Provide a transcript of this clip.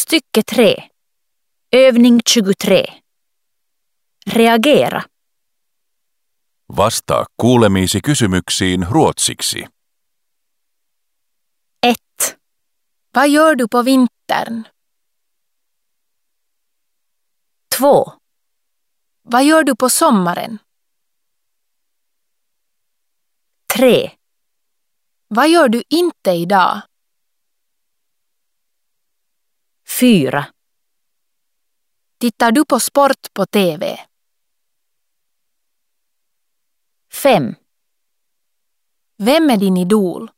Stycke 3. Övning 23. Reagera. Vastaa kuulemiisi kysymyksiin ruotsiksi. 1. Vad gör du på vintern? 2. Vad gör du på sommaren? 3. Vad gör du inte idag? 4. Tittar du på sport på TV? 5. Vem är din idol?